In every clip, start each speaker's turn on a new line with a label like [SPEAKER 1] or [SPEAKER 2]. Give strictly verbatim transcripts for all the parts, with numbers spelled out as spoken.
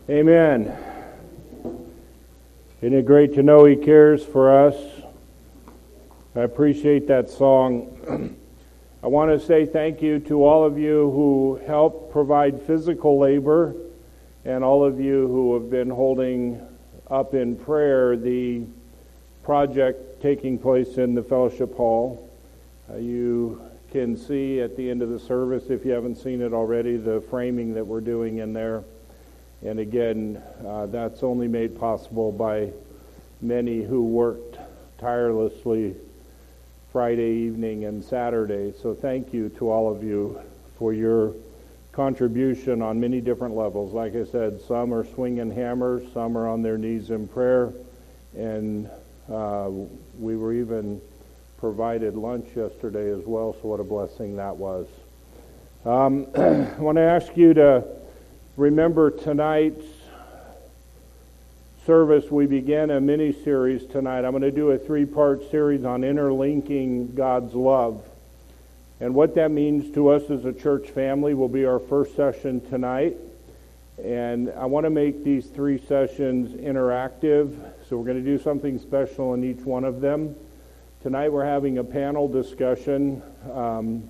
[SPEAKER 1] Amen. Isn't it great to know He cares for us? I appreciate that song. I want to say thank you to all of you who helped provide physical labor and all of you who have been holding up in prayer the project taking place in the fellowship hall. Uh, you can see at the end of the service, if you haven't seen it already, the framing that we're doing in there. And again, uh, that's only made possible by many who worked tirelessly Friday evening and Saturday. So thank you to all of you for your contribution on many different levels. Like I said, some are swinging hammers, some are on their knees in prayer, and uh, we were even provided lunch yesterday as well, so what a blessing that was. Um, I want to ask you to remember tonight's service. We began a mini-series tonight. I'm going to do a three-part series on interlinking God's love. And what that means to us as a church family will be our first session tonight. And I want to make these three sessions interactive, so we're going to do something special in each one of them. Tonight we're having a panel discussion um,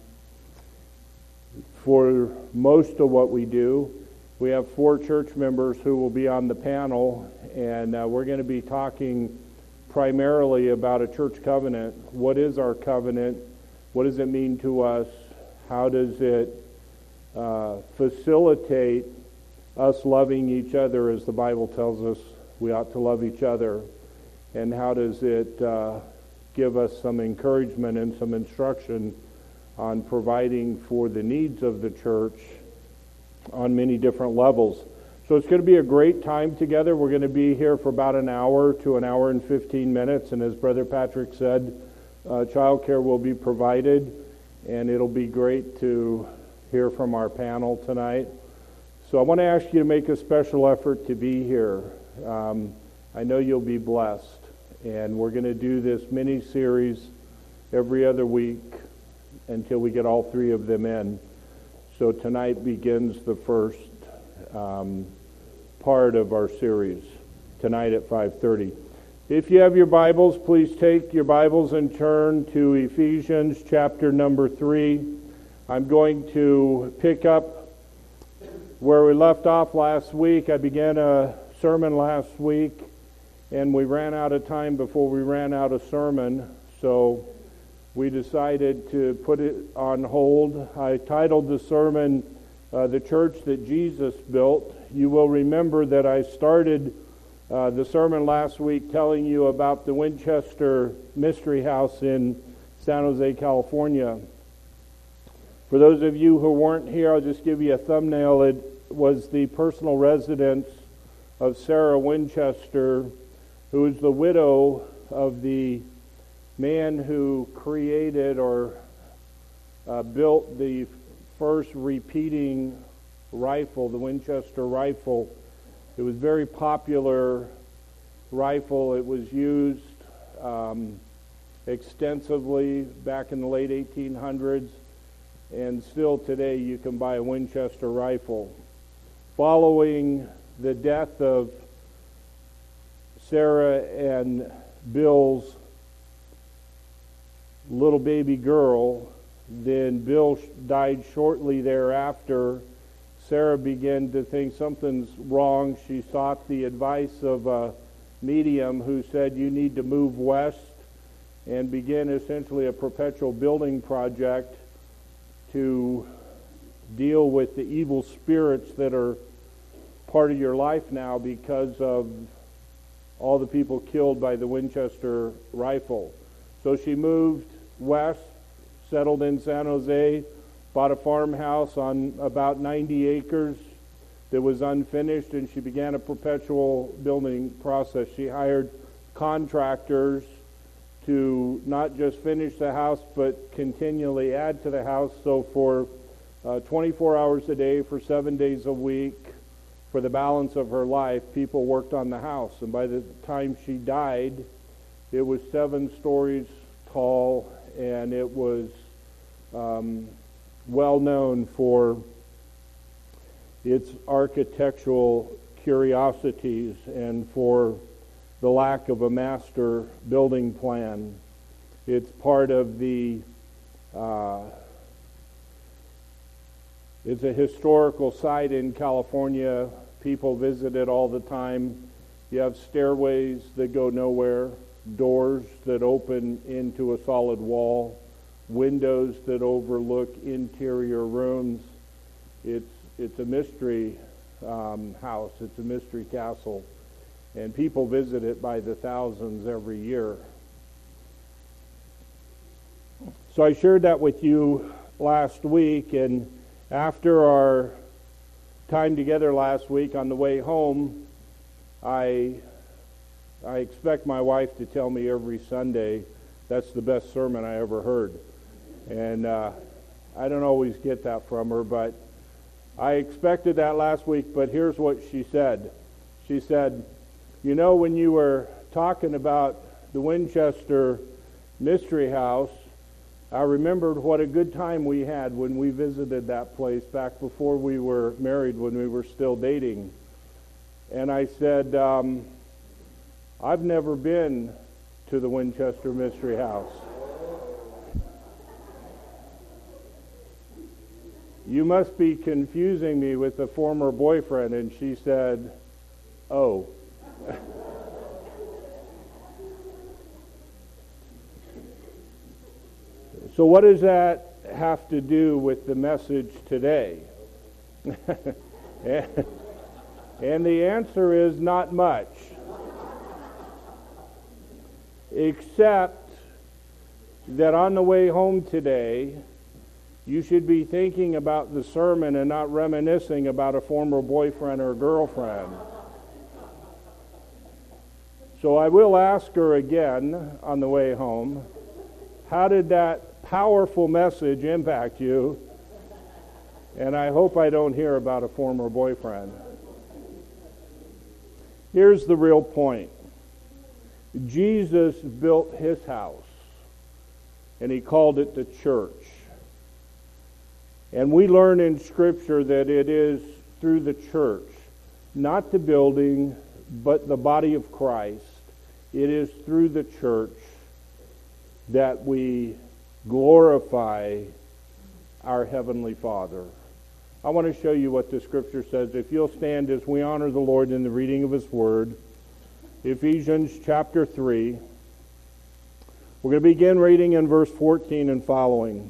[SPEAKER 1] for most of what we do. We have four church members who will be on the panel, and uh, we're going to be talking primarily about a church covenant. What is our covenant? What does it mean to us? How does it uh, facilitate us loving each other as the Bible tells us we ought to love each other? And how does it uh, give us some encouragement and some instruction on providing for the needs of the church on many different levels? So it's going to be a great time together. We're going to be here for about an hour to an hour and fifteen minutes. And as Brother Patrick said, uh, childcare will be provided. And it'll be great to hear from our panel tonight. So I want to ask you to make a special effort to be here. Um, I know you'll be blessed. And we're going to do this mini-series every other week until we get all three of them in. So tonight begins the first um, part of our series, tonight at five thirty. If you have your Bibles, please take your Bibles and turn to Ephesians chapter number three. I'm going to pick up where we left off last week. I began a sermon last week, and we ran out of time before we ran out of sermon, so we decided to put it on hold. I titled the sermon, uh, The Church That Jesus Built. You will remember that I started uh, the sermon last week telling you about the Winchester Mystery House in San Jose, California. For those of you who weren't here, I'll just give you a thumbnail. It was the personal residence of Sarah Winchester, who is the widow of the man who created or uh, built the first repeating rifle, the Winchester rifle. It was a very popular rifle. It was used um, extensively back in the late eighteen hundreds, and still today you can buy a Winchester rifle. Following the death of Sarah and Bill's little baby girl, then Bill died shortly thereafter. Sarah began to think something's wrong. She sought the advice of a medium who said, you need to move west, and began essentially a perpetual building project to deal with the evil spirits that are part of your life now because of all the people killed by the Winchester rifle. So she moved west, settled in San Jose, bought a farmhouse on about ninety acres that was unfinished, and she began a perpetual building process. She hired contractors to not just finish the house, but continually add to the house. So for uh, twenty-four hours a day, for seven days a week, for the balance of her life, people worked on the house. And by the time she died, it was seven stories tall, and it was um, well known for its architectural curiosities and for the lack of a master building plan. It's part of the, uh, it's a historical site in California. People visit it all the time. You have stairways that go nowhere, doors that open into a solid wall, windows that overlook interior rooms. It's it's a mystery um, house. It's a mystery castle. And people visit it by the thousands every year. So I shared that with you last week, and after our time together last week on the way home, I I expect my wife to tell me every Sunday, that's the best sermon I ever heard. And uh, I don't always get that from her, but I expected that last week, but here's what she said. She said, you know, when you were talking about the Winchester Mystery House, I remembered what a good time we had when we visited that place back before we were married, when we were still dating. And I said, um, I've never been to the Winchester Mystery House. You must be confusing me with a former boyfriend. And she said, oh. So what does that have to do with the message today? and, and the answer is not much. Except that on the way home today, you should be thinking about the sermon and not reminiscing about a former boyfriend or girlfriend. So I will ask her again on the way home, how did that powerful message impact you? And I hope I don't hear about a former boyfriend. Here's the real point. Jesus built his house, and he called it the church. And we learn in Scripture that it is through the church, not the building, but the body of Christ. It is through the church that we glorify our Heavenly Father. I want to show you what the Scripture says. If you'll stand as we honor the Lord in the reading of His Word. Ephesians chapter three. We're going to begin reading in verse fourteen and following.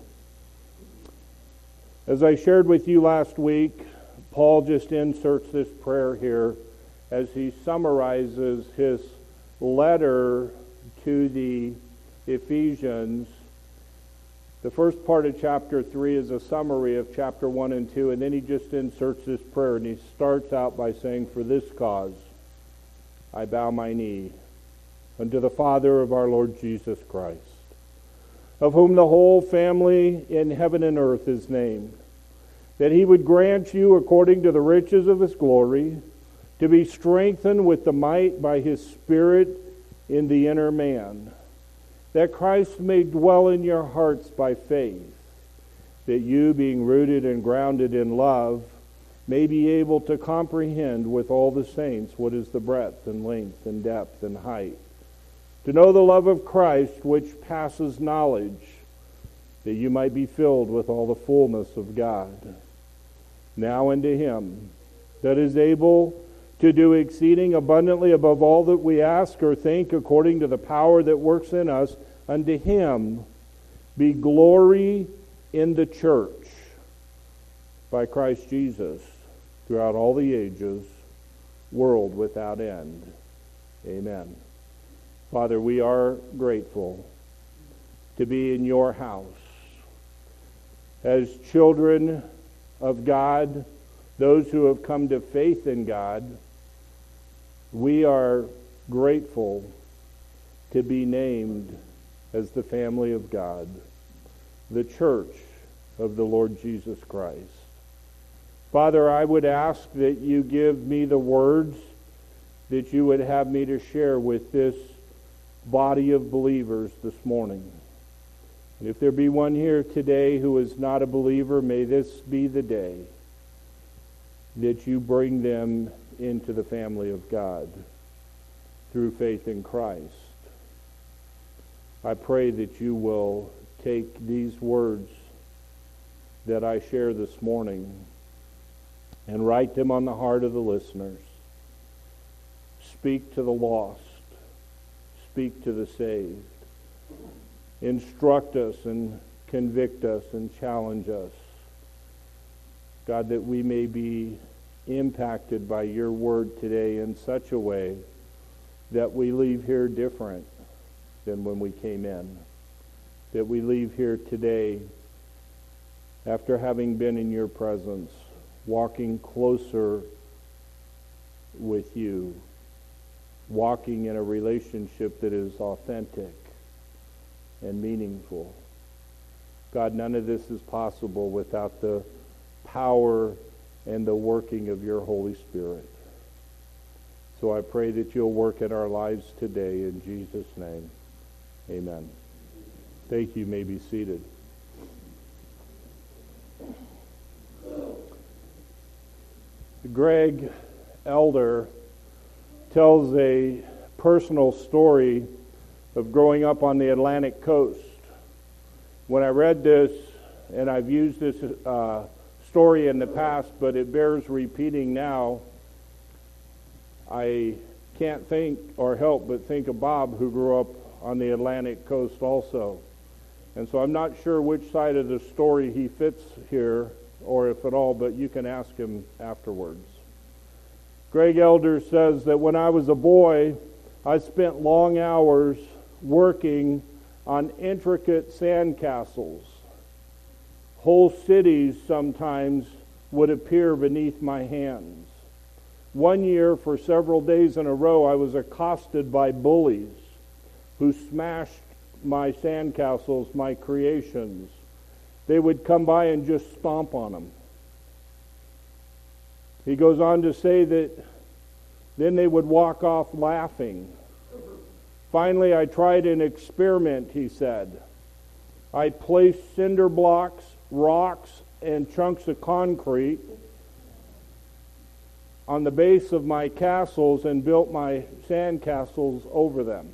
[SPEAKER 1] As I shared with you last week, Paul just inserts this prayer here as he summarizes his letter to the Ephesians. The first part of chapter three is a summary of chapter one and two, and then he just inserts this prayer, and he starts out by saying, for this cause I bow my knee unto the Father of our Lord Jesus Christ, of whom the whole family in heaven and earth is named, that he would grant you, according to the riches of his glory, to be strengthened with the might by his Spirit in the inner man, that Christ may dwell in your hearts by faith, that you, being rooted and grounded in love, may be able to comprehend with all the saints what is the breadth and length and depth and height, to know the love of Christ which passes knowledge, that you might be filled with all the fullness of God. Now unto him that is able to do exceeding abundantly above all that we ask or think, according to the power that works in us, unto him be glory in the church by Christ Jesus throughout all the ages, world without end. Amen. Father, we are grateful to be in your house. As children of God, those who have come to faith in God, we are grateful to be named as the family of God, the church of the Lord Jesus Christ. Father, I would ask that you give me the words that you would have me to share with this body of believers this morning. And if there be one here today who is not a believer, may this be the day that you bring them into the family of God through faith in Christ. I pray that you will take these words that I share this morning and write them on the heart of the listeners. Speak to the lost. Speak to the saved. Instruct us and convict us and challenge us. God, that we may be impacted by your word today in such a way that we leave here different than when we came in. That we leave here today after having been in your presence, walking closer with you, walking in a relationship that is authentic and meaningful. God, none of this is possible without the power and the working of your Holy Spirit. So I pray that you'll work in our lives today in Jesus' name. Amen. Thank you. You may be seated. Greg Elder tells a personal story of growing up on the Atlantic coast. When I read this, and I've used this uh, story in the past, but it bears repeating now, I can't think or help but think of Bob, who grew up on the Atlantic coast also. And so I'm not sure which side of the story he fits here, or if at all, but you can ask him afterwards. Greg Elder says that when I was a boy, I spent long hours working on intricate sandcastles. Whole cities sometimes would appear beneath my hands. One year, for several days in a row, I was accosted by bullies who smashed my sandcastles, my creations. They would come by and just stomp on them. He goes on to say that then they would walk off laughing. Finally, I tried an experiment, he said. I placed cinder blocks, rocks, and chunks of concrete on the base of my castles and built my sand castles over them.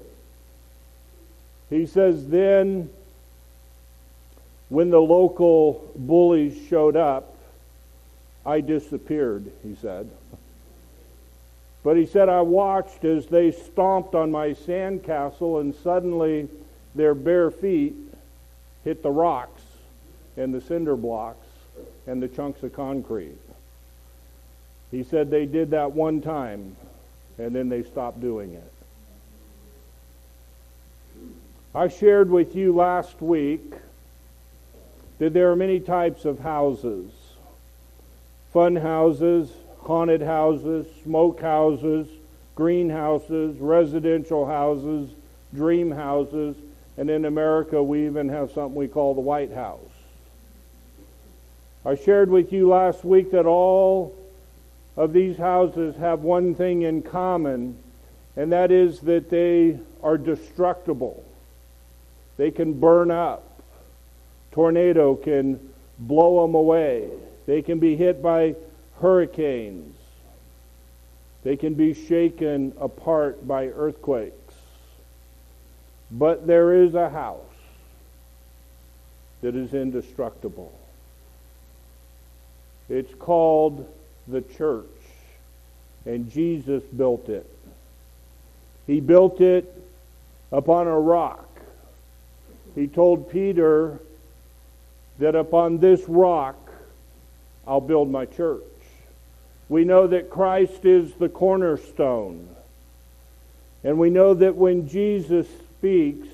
[SPEAKER 1] He says then, when the local bullies showed up, I disappeared, he said. But he said, I watched as they stomped on my sandcastle, and suddenly their bare feet hit the rocks and the cinder blocks and the chunks of concrete. He said they did that one time, and then they stopped doing it. I shared with you last week that there are many types of houses. Fun houses, haunted houses, smoke houses, greenhouses, residential houses, dream houses, and in America we even have something we call the White House. I shared with you last week that all of these houses have one thing in common, and that is that they are destructible. They can burn up. Tornado can blow them away. They can be hit by hurricanes. They can be shaken apart by earthquakes. But there is a house that is indestructible. It's called the church, and Jesus built it. He built it upon a rock. He told Peter that upon this rock I'll build my church. We know that Christ is the cornerstone. And we know that when Jesus speaks,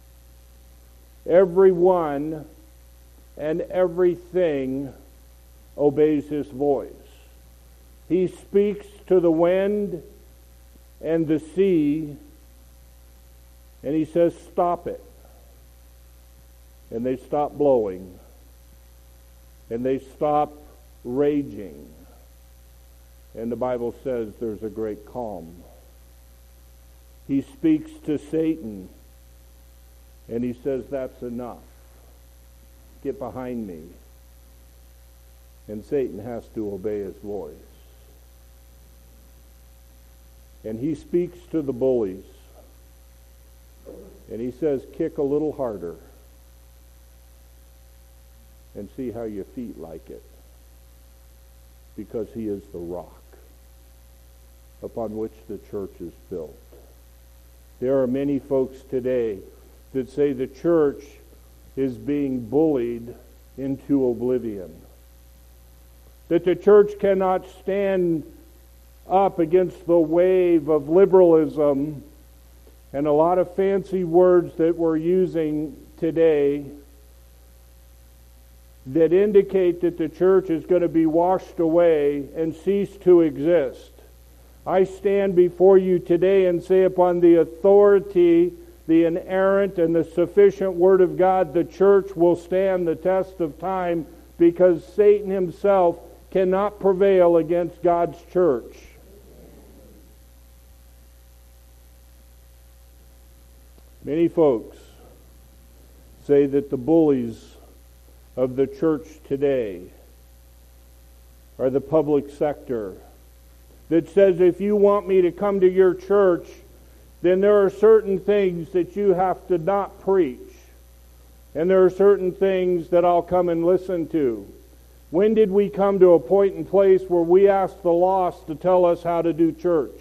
[SPEAKER 1] everyone and everything obeys his voice. He speaks to the wind and the sea, and he says, stop it. And they stop blowing. And they stop raging. And the Bible says there's a great calm. He speaks to Satan, and he says, that's enough. Get behind me. And Satan has to obey his voice. And he speaks to the bullies. And he says, kick a little harder and see how your feet like it. Because he is the rock upon which the church is built. There are many folks today that say the church is being bullied into oblivion. That the church cannot stand up against the wave of liberalism and a lot of fancy words that we're using today that indicate that the church is going to be washed away and cease to exist. I stand before you today and say, upon the authority, the inerrant and the sufficient Word of God, the church will stand the test of time, because Satan himself cannot prevail against God's church. Many folks say that the bullies of the church today are the public sector, that says, if you want me to come to your church, then there are certain things that you have to not preach. And there are certain things that I'll come and listen to. When did we come to a point and place where we ask the lost to tell us how to do church?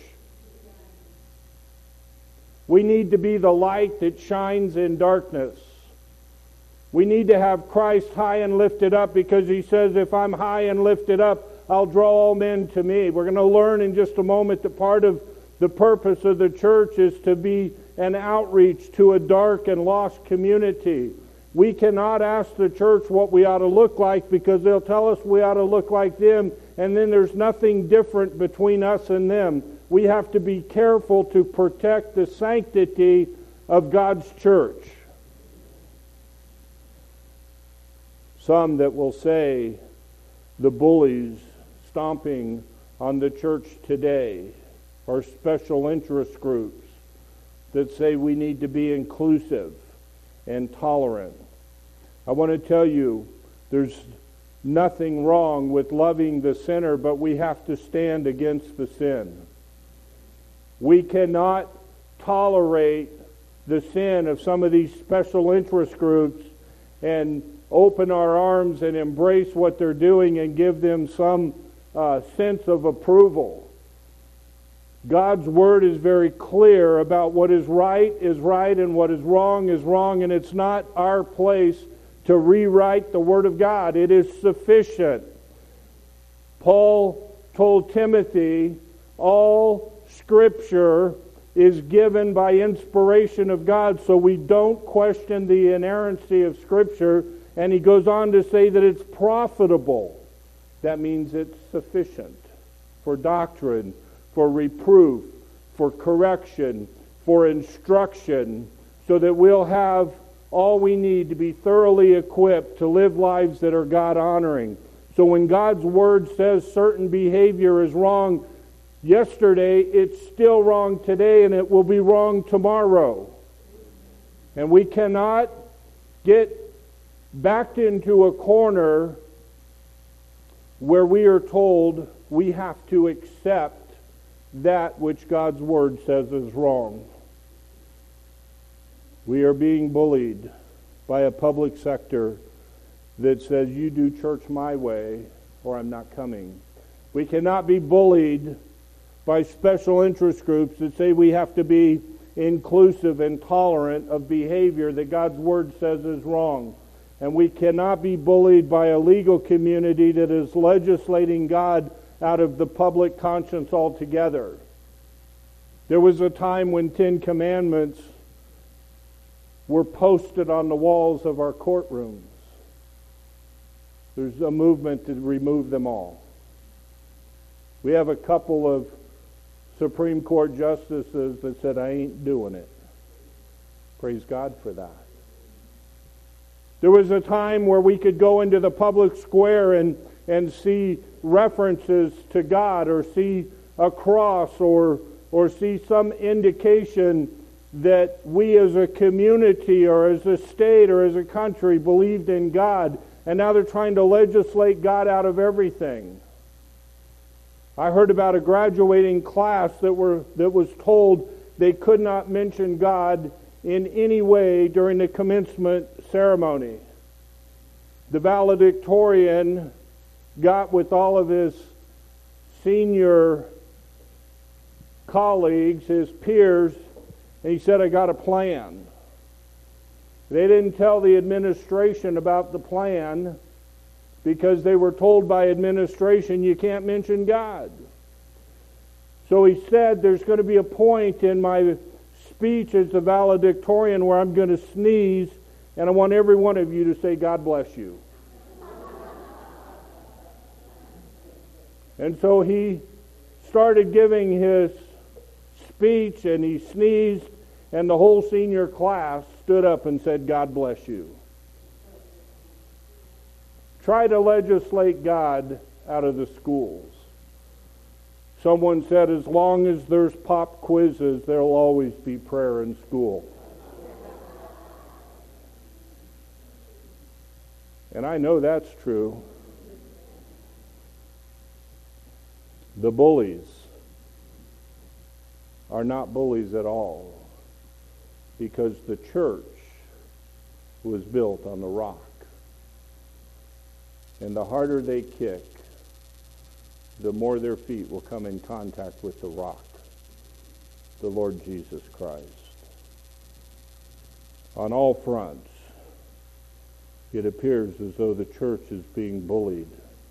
[SPEAKER 1] We need to be the light that shines in darkness. We need to have Christ high and lifted up, because he says, if I'm high and lifted up, I'll draw all men to me. We're going to learn in just a moment that part of the purpose of the church is to be an outreach to a dark and lost community. We cannot ask the church what we ought to look like, because they'll tell us we ought to look like them, and then there's nothing different between us and them. We have to be careful to protect the sanctity of God's church. Some that will say the bullies stomping on the church today are special interest groups that say we need to be inclusive and tolerant. I want to tell you, there's nothing wrong with loving the sinner, but we have to stand against the sin. We cannot tolerate the sin of some of these special interest groups and open our arms and embrace what they're doing and give them some uh, sense of approval. God's Word is very clear about what is right is right and what is wrong is wrong, and it's not our place to rewrite the Word of God. It is sufficient. Paul told Timothy, all Scripture is given by inspiration of God, so we don't question the inerrancy of Scripture. And he goes on to say that it's profitable. That means it's sufficient for doctrine, for reproof, for correction, for instruction, so that we'll have all we need to be thoroughly equipped to live lives that are God-honoring. So when God's Word says certain behavior is wrong yesterday, it's still wrong today, and it will be wrong tomorrow. And we cannot get backed into a corner where we are told we have to accept that which God's Word says is wrong. We are being bullied by a public sector that says, you do church my way or I'm not coming. We cannot be bullied by special interest groups that say we have to be inclusive and tolerant of behavior that God's Word says is wrong. And we cannot be bullied by a legal community that is legislating God out of the public conscience altogether. There was a time when Ten Commandments were posted on the walls of our courtrooms. There's a movement to remove them all. We have a couple of Supreme Court justices that said, I ain't doing it. Praise God for that. There was a time where we could go into the public square and, and see references to God, or see a cross, or, or see some indication that we as a community or as a state or as a country believed in God. And now they're trying to legislate God out of everything. I heard about a graduating class that were that was told they could not mention God in any way during the commencement ceremony. The valedictorian got with all of his senior colleagues, his peers, and he said, I got a plan. They didn't tell the administration about the plan because they were told by administration you can't mention God. So he said, there's going to be a point in my speech as the valedictorian where I'm going to sneeze, and I want every one of you to say, God bless you. And so he started giving his speech, and he sneezed, and the whole senior class stood up and said, God bless you. Try to legislate God out of the schools. Someone said, as long as there's pop quizzes, there'll always be prayer in school. And I know that's true. The bullies are not bullies at all, because the church was built on the rock. And the harder they kick, the more their feet will come in contact with the rock, the Lord Jesus Christ. On all fronts, it appears as though the church is being bullied,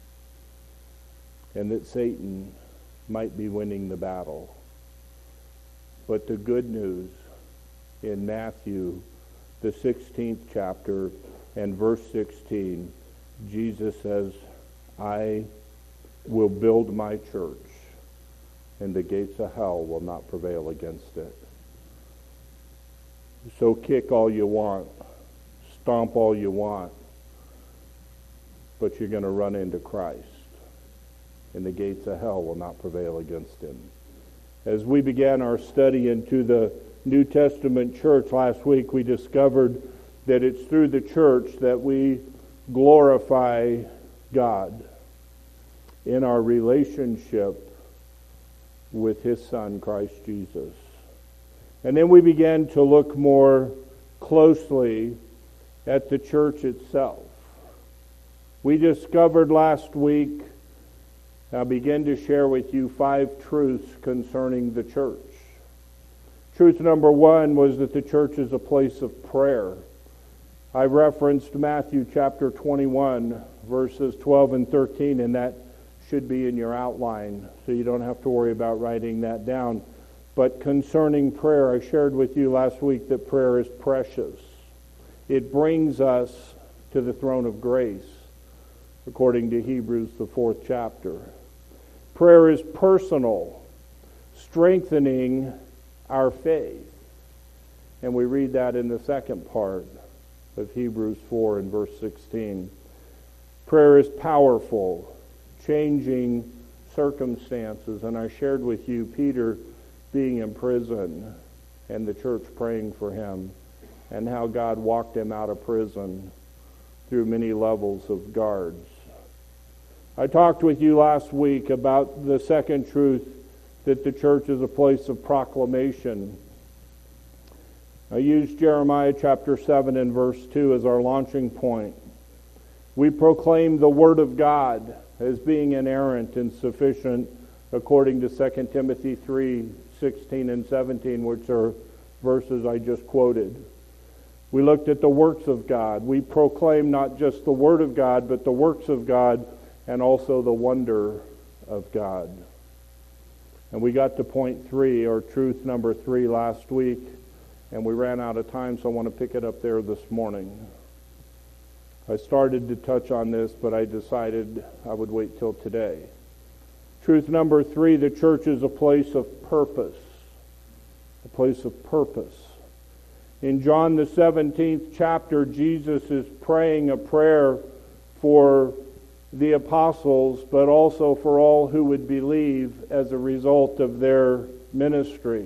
[SPEAKER 1] and that Satan might be winning the battle. But the good news in Matthew, the sixteenth chapter and verse sixteen, Jesus says, I will build my church, and the gates of hell will not prevail against it. So kick all you want, stomp all you want, but you're going to run into Christ, and the gates of hell will not prevail against him. As we began our study into the New Testament church last week, we discovered that it's through the church that we glorify God in our relationship with his Son, Christ Jesus. And then we began to look more closely at the church itself. We discovered last week, I began to share with you five truths concerning the church. Truth number one was that the church is a place of prayer. I referenced Matthew chapter twenty-one, verses twelve and thirteen, and that should be in your outline, so you don't have to worry about writing that down. But concerning prayer, I shared with you last week that prayer is precious. It brings us to the throne of grace, according to Hebrews, the fourth chapter. Prayer is personal, strengthening our faith. And we read that in the second part of Hebrews four and verse sixteen. Prayer is powerful, changing circumstances. And I shared with you Peter being in prison and the church praying for him, and how God walked him out of prison through many levels of guards. I talked with you last week about the second truth, that the church is a place of proclamation. I used Jeremiah chapter seven and verse two as our launching point. We proclaim the Word of God as being inerrant and sufficient, according to Second Timothy three, sixteen and seventeen, which are verses I just quoted. We looked at the works of God. We proclaim not just the Word of God, but the works of God, and also the wonder of God. And we got to point three, or truth number three, last week, and we ran out of time, so I want to pick it up there this morning. I started to touch on this, but I decided I would wait till today. Truth number three, the church is a place of purpose. A place of purpose. In John the seventeenth chapter, Jesus is praying a prayer for the apostles, but also for all who would believe as a result of their ministry.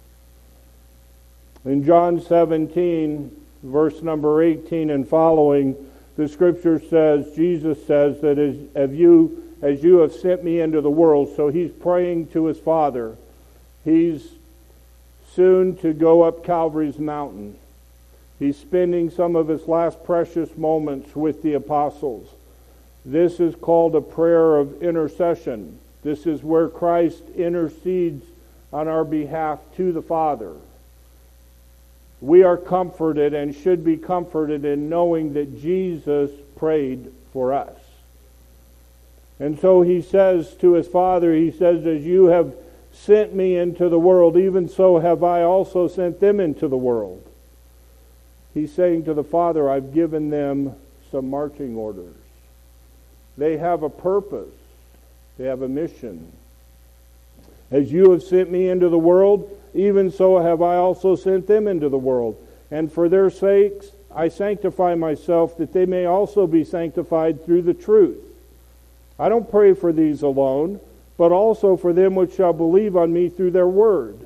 [SPEAKER 1] In John seventeen, verse number eighteen and following, the scripture says, Jesus says that as, as you as you have sent me into the world. So he's praying to his Father. He's soon to go up Calvary's mountain. He's spending some of his last precious moments with the apostles. This is called a prayer of intercession. This is where Christ intercedes on our behalf to the Father. We are comforted and should be comforted in knowing that Jesus prayed for us. And so he says to his Father, he says, as you have sent me into the world, even so have I also sent them into the world. He's saying to the Father, I've given them some marching orders. They have a purpose. They have a mission. As you have sent me into the world, even so have I also sent them into the world. And for their sakes I sanctify myself, that they may also be sanctified through the truth. I don't pray for these alone, but also for them which shall believe on me through their word.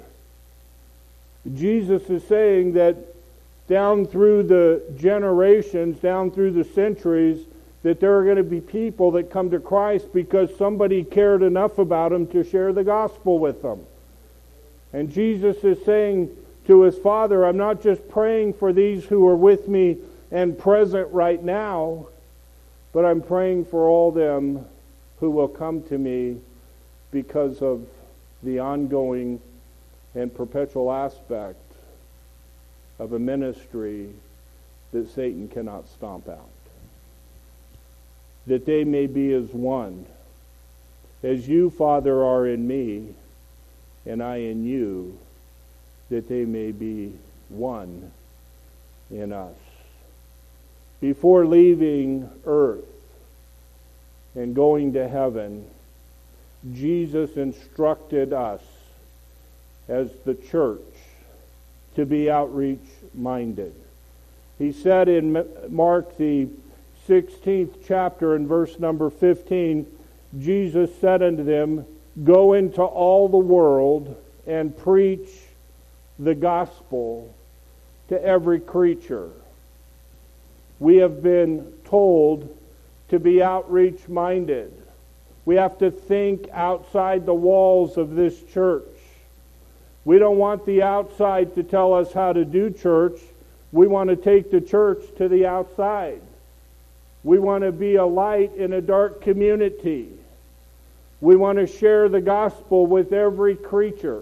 [SPEAKER 1] Jesus is saying that down through the generations, down through the centuries, that there are going to be people that come to Christ because somebody cared enough about them to share the gospel with them. And Jesus is saying to his Father, I'm not just praying for these who are with me and present right now, but I'm praying for all them who will come to me because of the ongoing and perpetual aspect of a ministry that Satan cannot stomp out. That they may be as one. As you, Father, are in me, and I in you, that they may be one in us. Before leaving earth and going to heaven, Jesus instructed us as the church to be outreach-minded. He said in Mark the sixteenth chapter in verse number fifteen, Jesus said unto them, go into all the world and preach the gospel to every creature. We have been told to be outreach-minded. We have to think outside the walls of this church. We don't want the outside to tell us how to do church. We want to take the church to the outside. We want to be a light in a dark community. We want to share the gospel with every creature.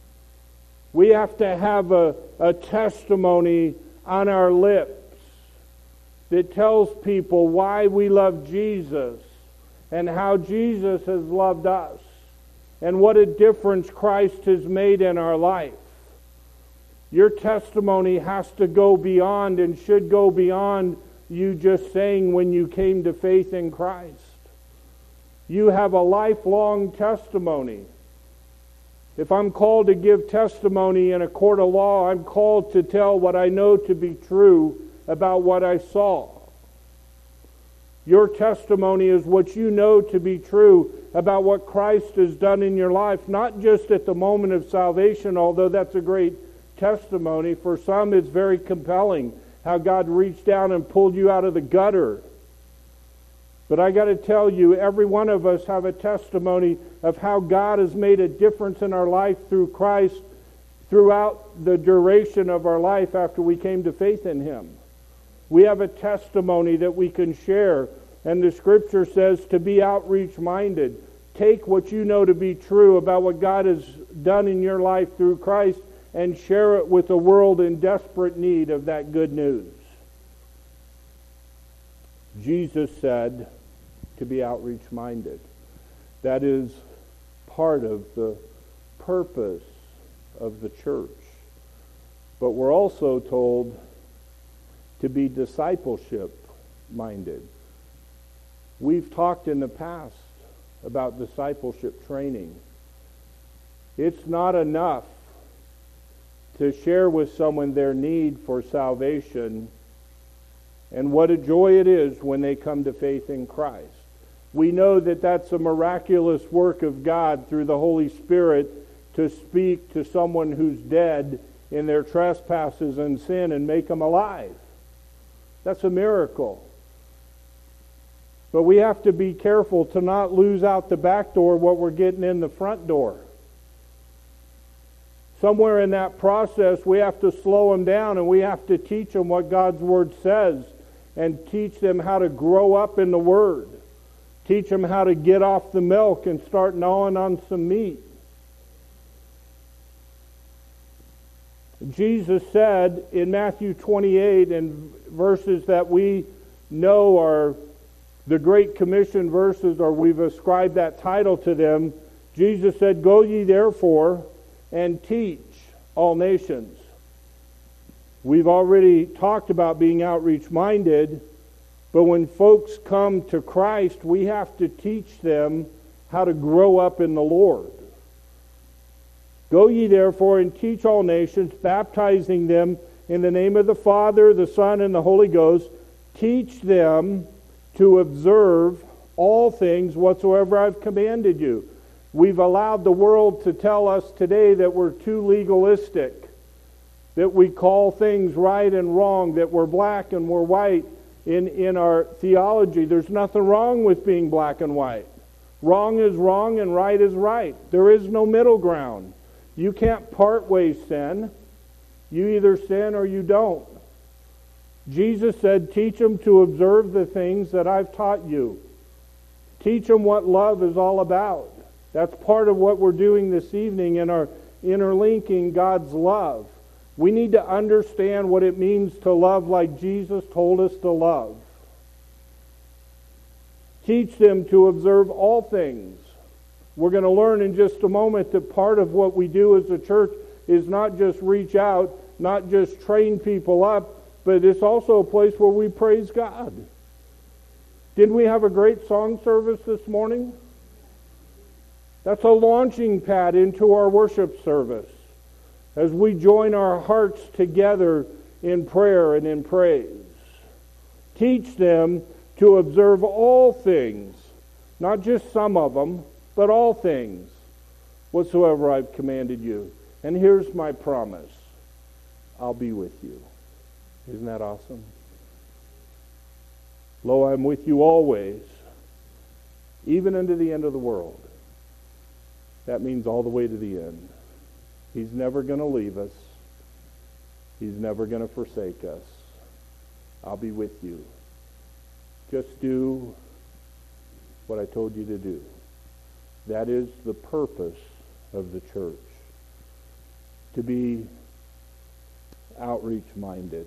[SPEAKER 1] We have to have a, a testimony on our lips that tells people why we love Jesus and how Jesus has loved us and what a difference Christ has made in our life. Your testimony has to go beyond and should go beyond you just saying when you came to faith in Christ. You have a lifelong testimony. If I'm called to give testimony in a court of law, I'm called to tell what I know to be true about what I saw. Your testimony is what you know to be true about what Christ has done in your life, not just at the moment of salvation, although that's a great testimony. For some, it's very compelling how God reached down and pulled you out of the gutter. But I got to tell you, every one of us have a testimony of how God has made a difference in our life through Christ throughout the duration of our life after we came to faith in Him. We have a testimony that we can share, and the Scripture says to be outreach-minded. Take what you know to be true about what God has done in your life through Christ and share it with a world in desperate need of that good news. Jesus said to be outreach-minded. That is part of the purpose of the church. But we're also told to be discipleship-minded. We've talked in the past about discipleship training. It's not enough to share with someone their need for salvation and what a joy it is when they come to faith in Christ. We know that that's a miraculous work of God through the Holy Spirit to speak to someone who's dead in their trespasses and sin and make them alive. That's a miracle. But we have to be careful to not lose out the back door what we're getting in the front door. Somewhere in that process, we have to slow them down and we have to teach them what God's Word says and teach them how to grow up in the Word. Teach them how to get off the milk and start gnawing on some meat. Jesus said in Matthew twenty-eight, and verses that we know are the Great Commission verses, or we've ascribed that title to them, Jesus said, "Go ye therefore and teach all nations." We've already talked about being outreach-minded, but when folks come to Christ, we have to teach them how to grow up in the Lord. "Go ye therefore and teach all nations, baptizing them in the name of the Father, the Son, and the Holy Ghost. Teach them to observe all things whatsoever I've commanded you." We've allowed the world to tell us today that we're too legalistic, that we call things right and wrong, that we're black and we're white in, in our theology. There's nothing wrong with being black and white. Wrong is wrong and right is right. There is no middle ground. You can't part ways sin. You either sin or you don't. Jesus said, "Teach them to observe the things that I've taught you." Teach them what love is all about. That's part of what we're doing this evening in our interlinking God's love. We need to understand what it means to love like Jesus told us to love. Teach them to observe all things. We're going to learn in just a moment that part of what we do as a church is not just reach out, not just train people up, but it's also a place where we praise God. Didn't we have a great song service this morning? That's a launching pad into our worship service as we join our hearts together in prayer and in praise. Teach them to observe all things, not just some of them, but all things, whatsoever I've commanded you. And here's my promise: I'll be with you. Isn't that awesome? Lo, I'm with you always, even unto the end of the world. That means all the way to the end. He's never going to leave us. He's never going to forsake us. I'll be with you. Just do what I told you to do. That is the purpose of the church. To be outreach-minded.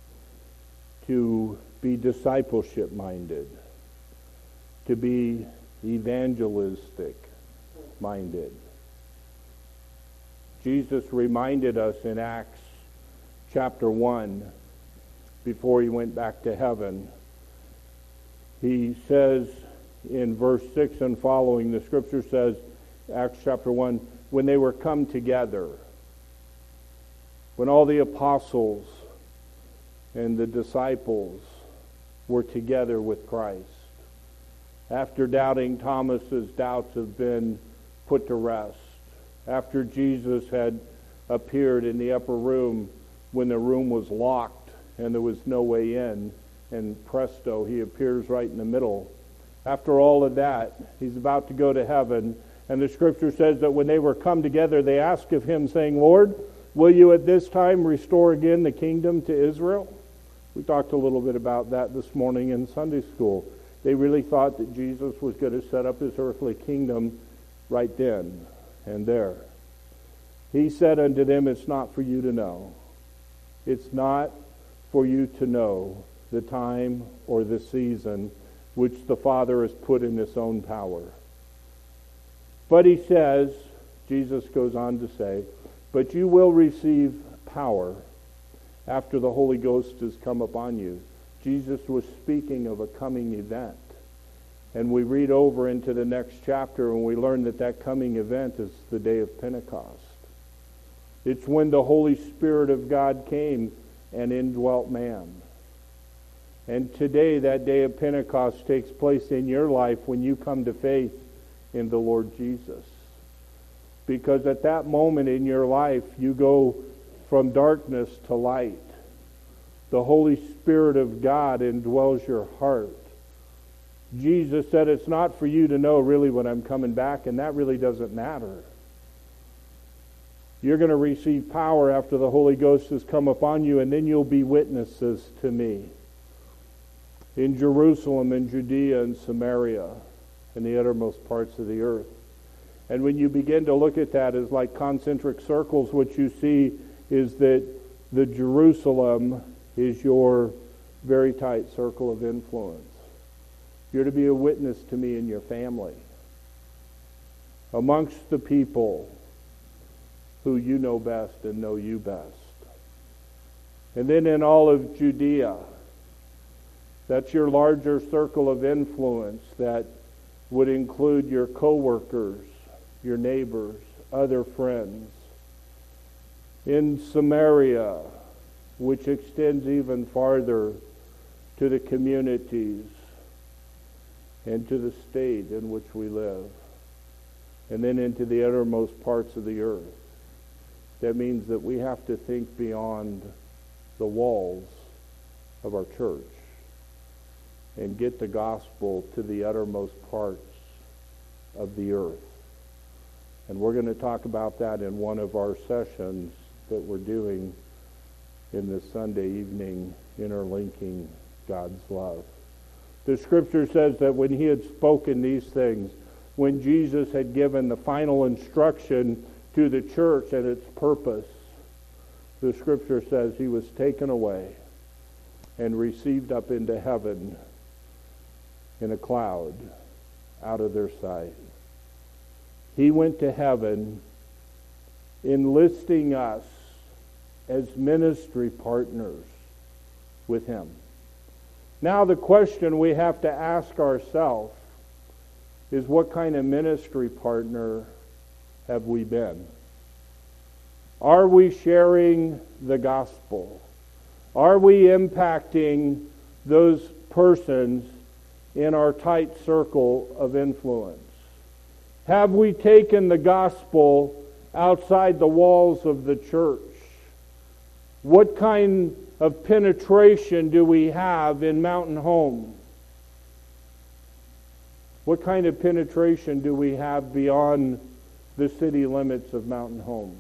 [SPEAKER 1] To be discipleship-minded. To be evangelistic-minded. Jesus reminded us in Acts chapter one, before he went back to heaven, he says in verse six and following, the scripture says, Acts chapter one, when they were come together, when all the apostles and the disciples were together with Christ, after doubting Thomas's doubts have been put to rest, after Jesus had appeared in the upper room when the room was locked and there was no way in, and presto, he appears right in the middle. After all of that, he's about to go to heaven, and the scripture says that when they were come together, they asked of him, saying, "Lord, will you at this time restore again the kingdom to Israel?" We talked a little bit about that this morning in Sunday school. They really thought that Jesus was going to set up his earthly kingdom right then and there. He said unto them, "It's not for you to know. It's not for you to know the time or the season which the Father has put in his own power." But he says, Jesus goes on to say, "But you will receive power after the Holy Ghost has come upon you." Jesus was speaking of a coming event. And we read over into the next chapter and we learn that that coming event is the day of Pentecost. It's when the Holy Spirit of God came and indwelt man. And today that day of Pentecost takes place in your life when you come to faith in the Lord Jesus. Because at that moment in your life you go from darkness to light. The Holy Spirit of God indwells your heart. Jesus said, it's not for you to know really when I'm coming back, and that really doesn't matter. You're going to receive power after the Holy Ghost has come upon you, and then you'll be witnesses to me in Jerusalem, in Judea, and Samaria, and the uttermost parts of the earth. And when you begin to look at that as like concentric circles, what you see is that the Jerusalem is your very tight circle of influence. You're to be a witness to me and your family, amongst the people who you know best and know you best. And then in all of Judea, that's your larger circle of influence that would include your co-workers, your neighbors, other friends. In Samaria, which extends even farther to the communities and to the state in which we live, and then into the uttermost parts of the earth. That means that we have to think beyond the walls of our church and get the gospel to the uttermost parts of the earth. And we're going to talk about that in one of our sessions that we're doing in this Sunday evening, interlinking God's love. The scripture says that when he had spoken these things, when Jesus had given the final instruction to the church and its purpose, the scripture says he was taken away and received up into heaven in a cloud out of their sight. He went to heaven, enlisting us as ministry partners with him. Now the question we have to ask ourselves is, what kind of ministry partner have we been? Are we sharing the gospel? Are we impacting those persons in our tight circle of influence? Have we taken the gospel outside the walls of the church? What kind of penetration do we have in Mountain Home? What kind of penetration do we have beyond the city limits of Mountain Home?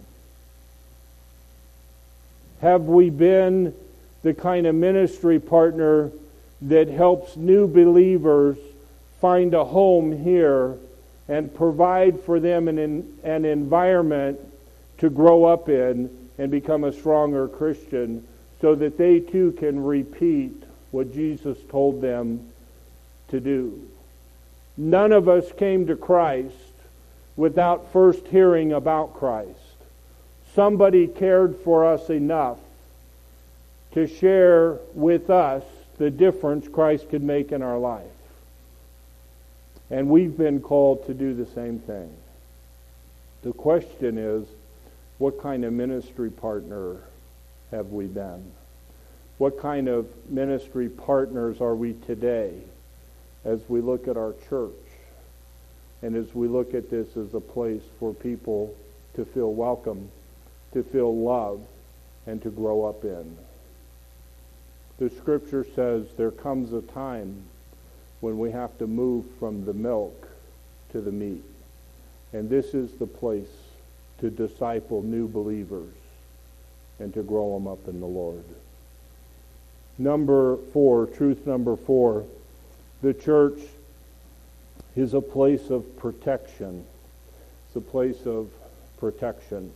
[SPEAKER 1] Have we been the kind of ministry partner that helps new believers find a home here and provide for them an, an environment to grow up in and become a stronger Christian, so that they too can repeat what Jesus told them to do? None of us came to Christ without first hearing about Christ. Somebody cared for us enough to share with us the difference Christ could make in our life. And we've been called to do the same thing. The question is, what kind of ministry partner have we been? What kind of ministry partners are we today as we look at our church and as we look at this as a place for people to feel welcome, to feel loved, and to grow up in? The scripture says there comes a time when we have to move from the milk to the meat. And this is the place to disciple new believers and to grow them up in the Lord. Number four, truth number four, the church is a place of protection. It's a place of protection.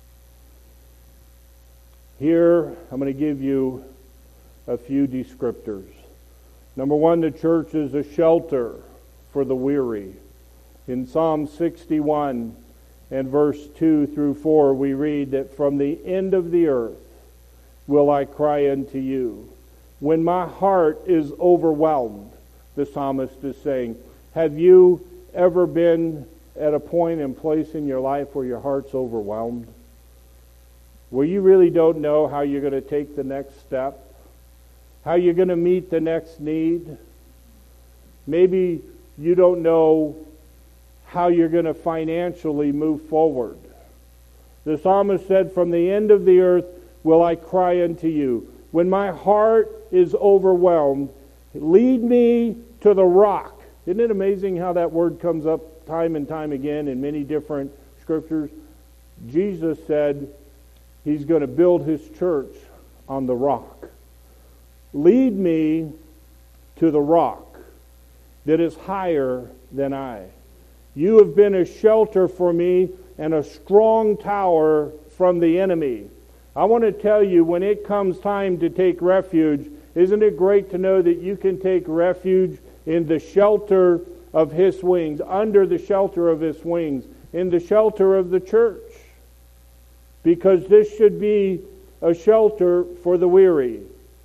[SPEAKER 1] Here, I'm going to give you a few descriptors. Number one, the church is a shelter for the weary. In Psalm sixty-one and verse two through four, we read that from the end of the earth will I cry unto you. When my heart is overwhelmed, the psalmist is saying, have you ever been at a point and place in your life where your heart's overwhelmed? Where you really don't know how you're going to take the next step? How you're going to meet the next need? Maybe you don't know how you're going to financially move forward. The psalmist said, from the end of the earth will I cry unto you. When my heart is overwhelmed, lead me to the rock Isn't it amazing how that word comes up time and time again in many different scriptures? Jesus said he's going to build his church on the rock. Lead me to the rock that is higher than I. You have been a shelter for me and a strong tower from the enemy. I want to tell you, when it comes time to take refuge, isn't it great to know that you can take refuge in the shelter of his wings, under the shelter of his wings, in the shelter of the church? Because this should be a shelter for the weary.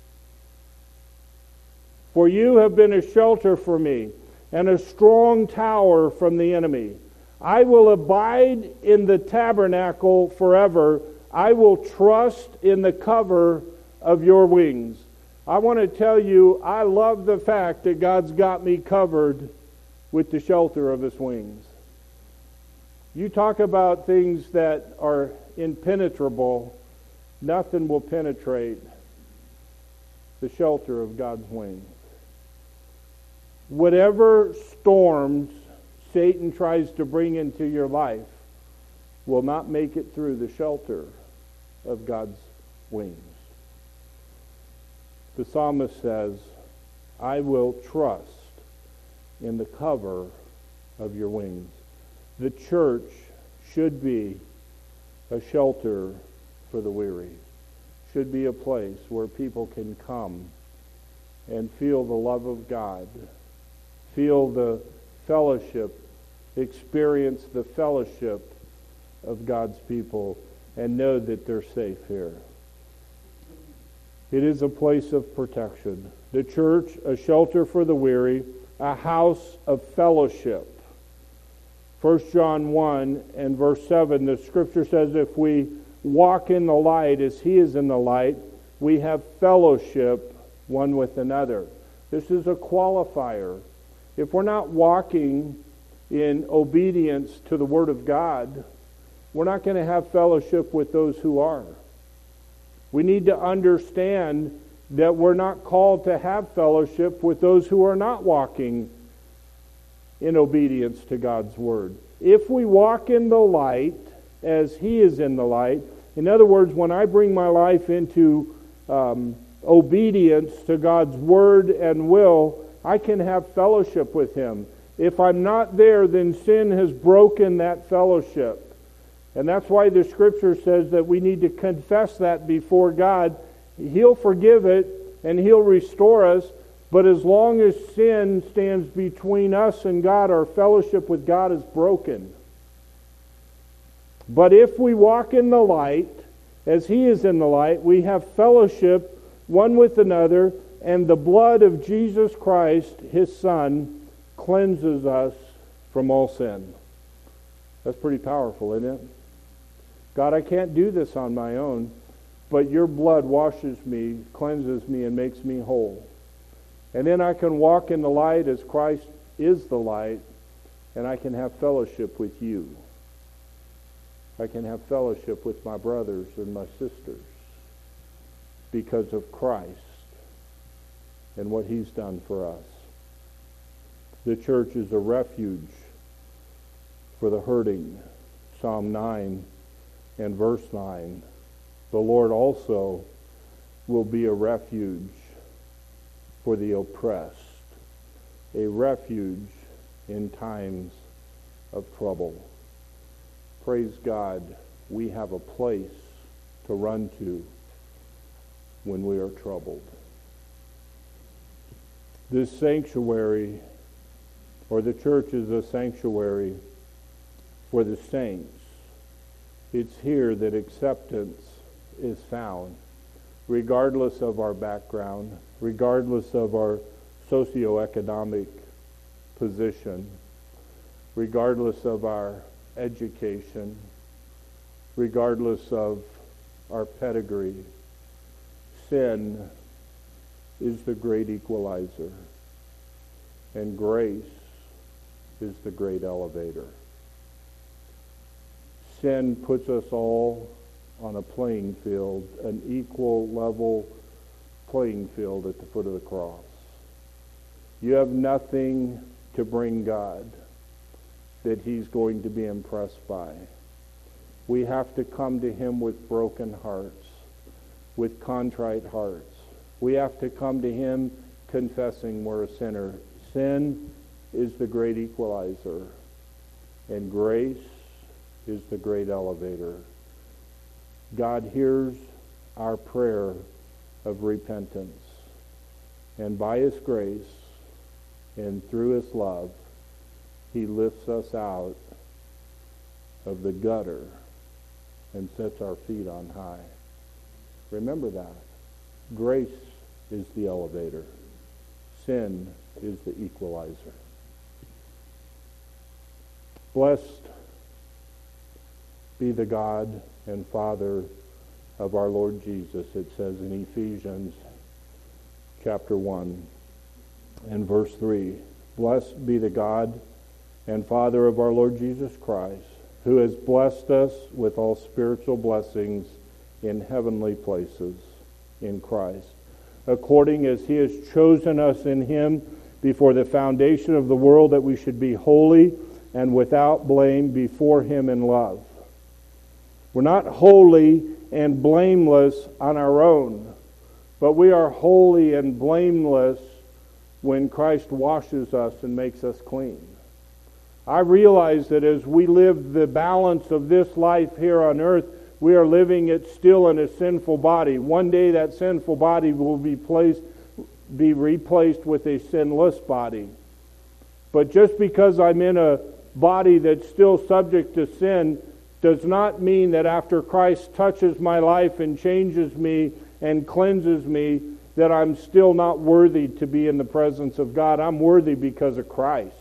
[SPEAKER 1] For you have been a shelter for me, and a strong tower from the enemy. I will abide in the tabernacle forever. I will trust in the cover of your wings. I want to tell you, I love the fact that God's got me covered with the shelter of his wings. You talk about things that are impenetrable, nothing will penetrate the shelter of God's wings. Whatever storms Satan tries to bring into your life will not make it through the shelter of God's wings. The psalmist says, I will trust in the cover of your wings. The church should be a shelter for the weary. Should be a place where people can come and feel the love of God, feel the fellowship, experience the fellowship of God's people, and know that they're safe here. It is a place of protection. The church, a shelter for the weary, a house of fellowship. First John one and verse seven, the scripture says, if we walk in the light as he is in the light, we have fellowship one with another. This is a qualifier. If we're not walking in obedience to the Word of God, we're not going to have fellowship with those who are. We need to understand that we're not called to have fellowship with those who are not walking in obedience to God's Word. If we walk in the light as he is in the light, in other words, when I bring my life into um, obedience to God's Word and will, I can have fellowship with him. If I'm not there, then sin has broken that fellowship. And that's why the scripture says that we need to confess that before God. He'll forgive it and he'll restore us. But as long as sin stands between us and God, our fellowship with God is broken. But if we walk in the light, as he is in the light, we have fellowship one with another, and the blood of Jesus Christ, his Son, cleanses us from all sin. That's pretty powerful, isn't it? God, I can't do this on my own, but your blood washes me, cleanses me, and makes me whole. And then I can walk in the light as Christ is the light, and I can have fellowship with you. I can have fellowship with my brothers and my sisters because of Christ and what he's done for us. The church is a refuge for the hurting. Psalm nine and verse nine. The Lord also will be a refuge for the oppressed, a refuge in times of trouble. Praise God, we have a place to run to when we are troubled. This sanctuary, or the church, is a sanctuary for the saints. It's here that acceptance is found, regardless of our background, regardless of our socioeconomic position, regardless of our education, regardless of our pedigree. Sin is the great equalizer, and grace is the great elevator. Sin puts us all on a playing field, an equal level playing field at the foot of the cross. You have nothing to bring God that he's going to be impressed by. We have to come to him with broken hearts, with contrite hearts. We have to come to him confessing we're a sinner. Sin is the great equalizer, and grace is the great elevator. God hears our prayer of repentance, and by his grace and through his love, he lifts us out of the gutter and sets our feet on high. Remember that. Grace is the elevator. Sin is the equalizer. Blessed be the God and Father of our Lord Jesus, it says in Ephesians chapter one and verse three. Blessed be the God and Father of our Lord Jesus Christ, who has blessed us with all spiritual blessings in heavenly places in Christ, according as he has chosen us in him before the foundation of the world, that we should be holy and without blame before him in love. We're not holy and blameless on our own, but we are holy and blameless when Christ washes us and makes us clean. I realize that as we live the balance of this life here on earth, we are living it still in a sinful body. One day that sinful body will be placed, be replaced with a sinless body. But just because I'm in a body that's still subject to sin does not mean that after Christ touches my life and changes me and cleanses me, that I'm still not worthy to be in the presence of God. I'm worthy because of Christ.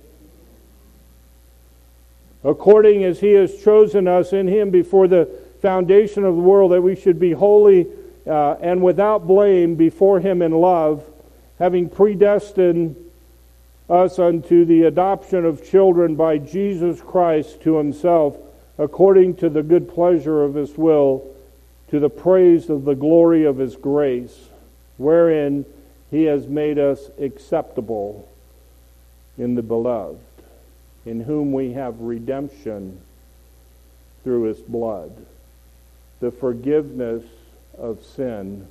[SPEAKER 1] According as he has chosen us in him before the foundation of the world, that we should be holy uh, and without blame before him in love, having predestined us unto the adoption of children by Jesus Christ to himself, according to the good pleasure of his will, to the praise of the glory of his grace, wherein he has made us acceptable in the beloved, in whom we have redemption through his blood, the forgiveness of sin,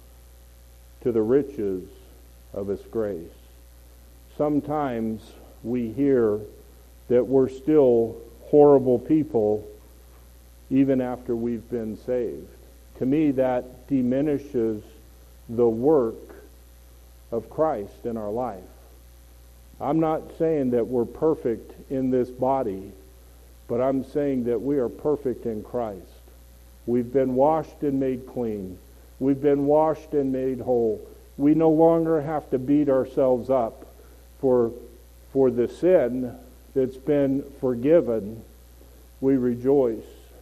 [SPEAKER 1] to the riches of his grace. Sometimes we hear that we're still horrible people even after we've been saved. To me, that diminishes the work of Christ in our life. I'm not saying that we're perfect in this body, but I'm saying that we are perfect in Christ. We've been washed and made clean. We've been washed and made whole. We no longer have to beat ourselves up for, for the sin that's been forgiven. We rejoice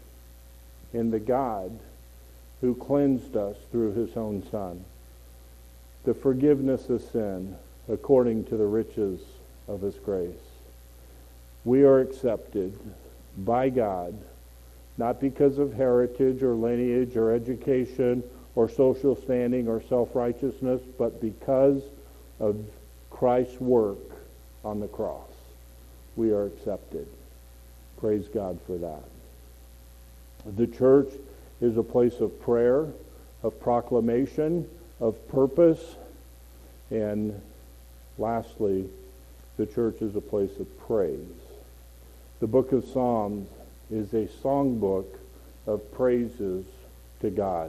[SPEAKER 1] in the God who cleansed us through his own Son. The forgiveness of sin according to the riches of his grace. We are accepted by God, not because of heritage or lineage or education or social standing or self-righteousness, but because of Christ's work on the cross. We are accepted. Praise God for that. The church is a place of prayer, of proclamation, of purpose, and lastly, the church is a place of praise. The book of Psalms is a songbook of praises to God.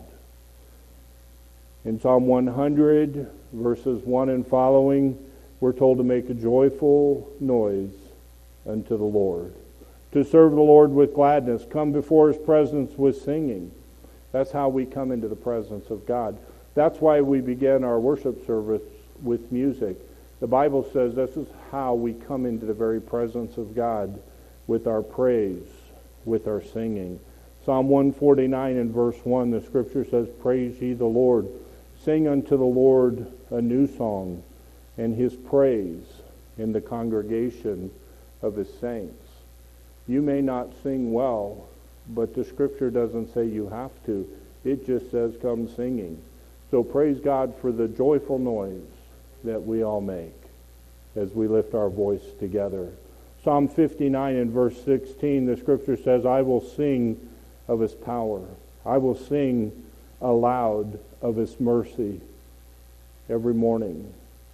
[SPEAKER 1] In Psalm one hundred, verses one and following, we're told to make a joyful noise unto the Lord, to serve the Lord with gladness, come before his presence with singing. That's how we come into the presence of God. That's why we begin our worship service with music. The Bible says this is how we come into the very presence of God, with our praise, with our singing. Psalm one forty-nine and verse one, the scripture says, "Praise ye the Lord. Sing unto the Lord a new song, and his praise in the congregation of his saints." You may not sing well, but the scripture doesn't say you have to. It just says come singing. So praise God for the joyful noise that we all make. as we lift our voice together. Psalm fifty-nine and verse sixteen, the scripture says, I will sing of his power. I will sing aloud of his mercy every morning.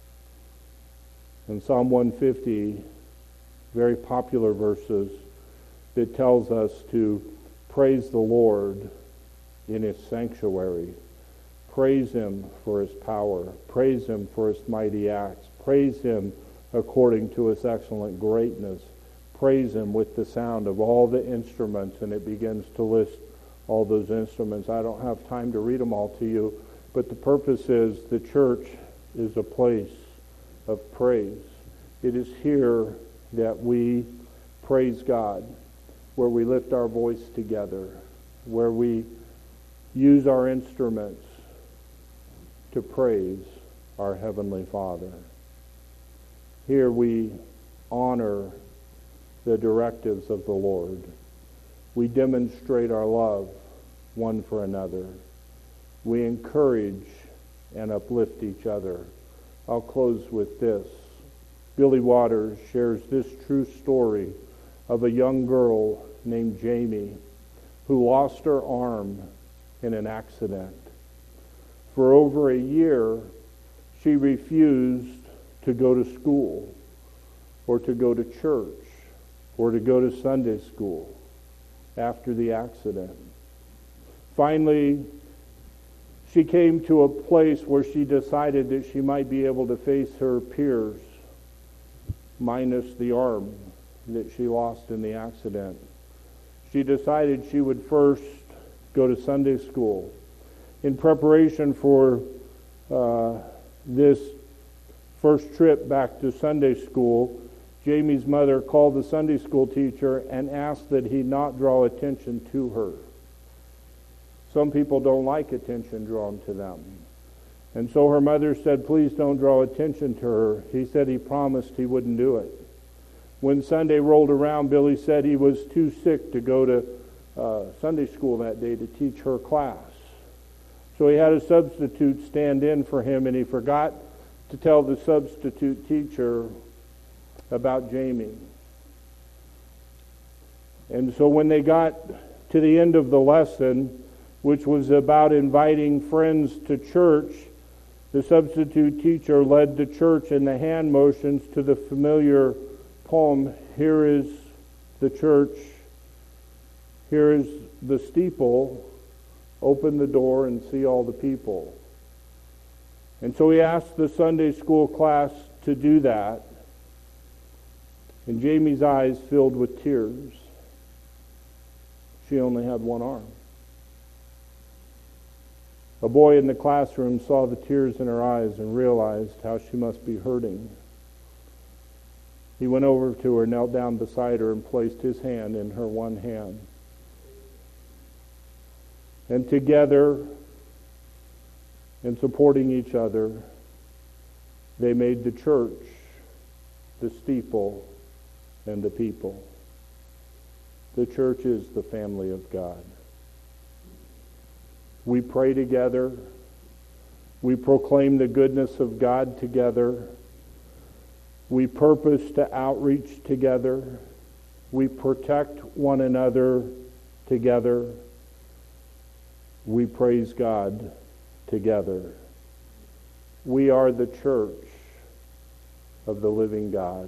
[SPEAKER 1] And Psalm one fifty, very popular verses, that tells us to praise the Lord in his sanctuary. Praise him for his power. Praise him for his mighty acts. Praise him according to his excellent greatness. Praise him with the sound of all the instruments, and it begins to list all those instruments. I don't have time to read them all to you, but the purpose is the church is a place of praise. It is here that we praise God, where we lift our voice together, where we use our instruments to praise our Heavenly Father. Here we honor the directives of the Lord. We demonstrate our love one for another. We encourage and uplift each other. I'll close with this. Billy Waters shares this true story of a young girl named Jamie who lost her arm in an accident. For over a year, she refused to go to school or to go to church or to go to Sunday school after the accident. Finally, she came to a place where she decided that she might be able to face her peers minus the arm that she lost in the accident. She decided she would first go to Sunday school. In preparation for uh, this first trip back to Sunday school, Jamie's mother called the Sunday school teacher and asked that he not draw attention to her. Some people don't like attention drawn to them. And so her mother said, please don't draw attention to her. He said he promised he wouldn't do it. When Sunday rolled around, Billy said he was too sick to go to uh, Sunday school that day to teach her class. So he had a substitute stand in for him, and he forgot to tell the substitute teacher about Jamie. And so when they got to the end of the lesson, which was about inviting friends to church, the substitute teacher led the church in the hand motions to the familiar poem, Here is the church, here is the steeple, open the door and see all the people. And so he asked the Sunday school class to do that, and Jamie's eyes filled with tears. She only had one arm. A boy in the classroom saw the tears in her eyes and realized how she must be hurting. He went over to her, knelt down beside her, and placed his hand in her one hand. And together, in supporting each other, they made the church, the steeple, and the people. The church is the family of God. We pray together. We proclaim the goodness of God together. We purpose to outreach together. We protect one another together. We praise God together. We are the church of the living God.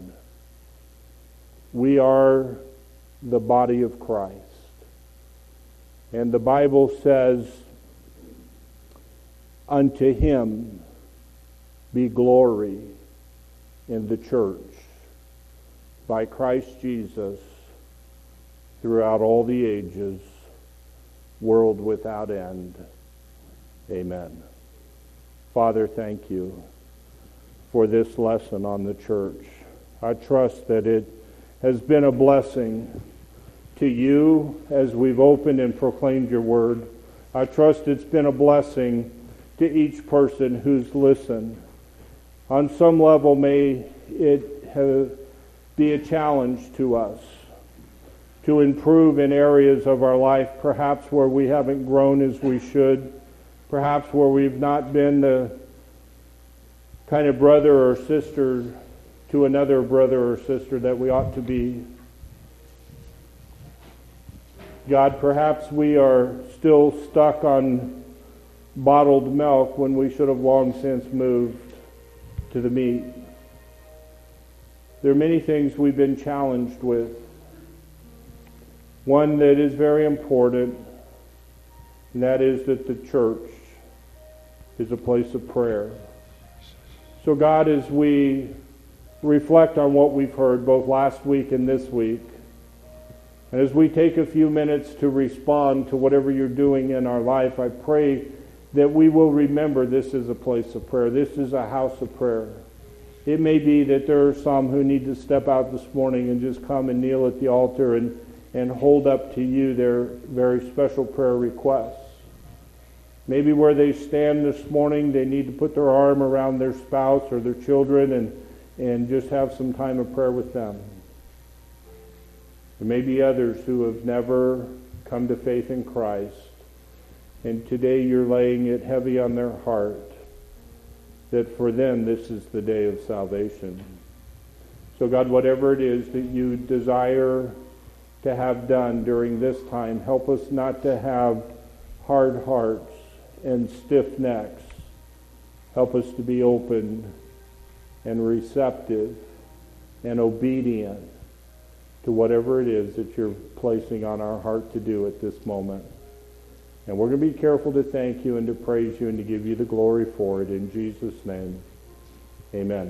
[SPEAKER 1] We are the body of Christ. And the Bible says, unto him be glory in the church by Christ Jesus throughout all the ages, world without end. Amen. Father, thank you for this lesson on the church. I trust that it has been a blessing to you as we've opened and proclaimed your word. I trust it's been a blessing to each person who's listened. On some level, may it have, be a challenge to us to improve in areas of our life, perhaps where we haven't grown as we should, perhaps where we've not been the kind of brother or sister to another brother or sister that we ought to be. God, perhaps we are still stuck on bottled milk when we should have long since moved to the meat. There are many things we've been challenged with. One that is very important, and that is that the church is a place of prayer. So God, as we reflect on what we've heard both last week and this week, and as we take a few minutes to respond to whatever you're doing in our life, I pray that we will remember this is a place of prayer. This is a house of prayer. It may be that there are some who need to step out this morning and just come and kneel at the altar and, and hold up to you their very special prayer requests. Maybe where they stand this morning, they need to put their arm around their spouse or their children and, and just have some time of prayer with them. There may be others who have never come to faith in Christ, and today you're laying it heavy on their heart that for them this is the day of salvation. So God, whatever it is that you desire to have done during this time, help us not to have hard hearts and stiff necks. Help us to be open and receptive and obedient to whatever it is that you're placing on our heart to do at this moment. And we're going to be careful to thank you and to praise you and to give you the glory for it. In Jesus' name, amen.